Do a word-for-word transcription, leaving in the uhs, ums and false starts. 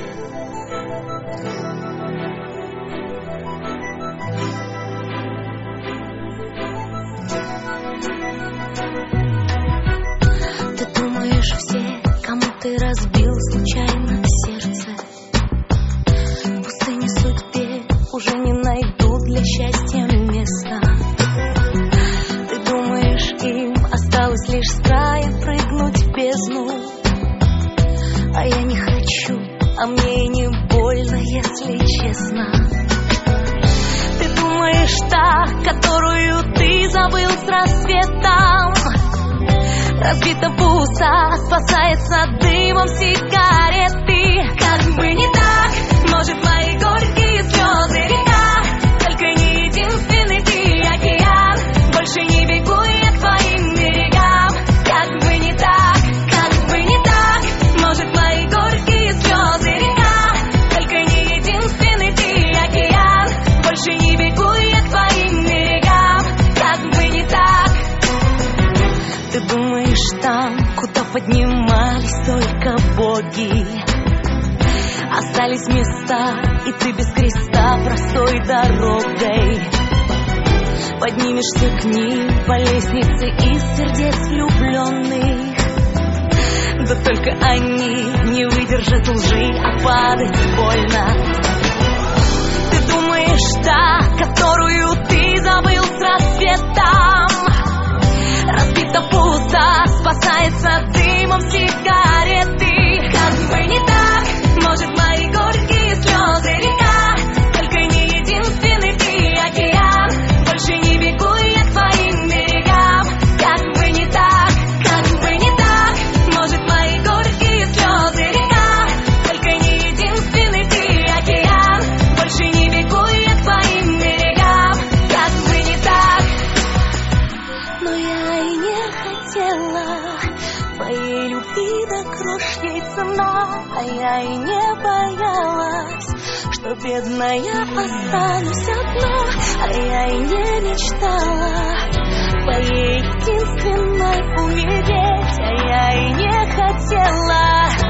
Ты думаешь, все, кому ты разбил случайно сердце, в пустыне судьбе уже не найдут для счастья места. Ты думаешь, им осталось лишь с края прыгнуть в бездну, а я не хочу, а мне и не больно, если честно. Ты думаешь, та, которую ты забыл с рассветом, разбита пуста, спасается дымом сигареты. Как бы не так, может, мои горькие слезы река, только не единственный ты океан. Больше не бегу я к твоим берегам. Как бы не так, как бы не так, может, мои горькие слезы река, только не единственный ты океан. Больше не бегу я к твоим берегам. Как бы не так. Ты думаешь, там, куда поднимались только боги, остались места, и ты без креста простой дорогой поднимешься к ним по лестнице из сердец влюбленных. Да только они не выдержат лжи, а падать больно. Ты думаешь, та, которую ты забыл с рассветом, разбита пусто, спасается дымом сигареты. Как бы не так, может, мои горькие слезы река, только не единственный ты океан. Больше не бегу я к твоим берегам. Как бы не так, как бы не так, может, мои горькие слезы река, только не единственный ты океан. Больше не бегу я к твоим берегам. Как бы не так. Но я и не хотела твоей любви до крошки цена, а я и не боялась, что бедная останусь одна, а я и не мечтала твоей единственной умереть, а я и не хотела.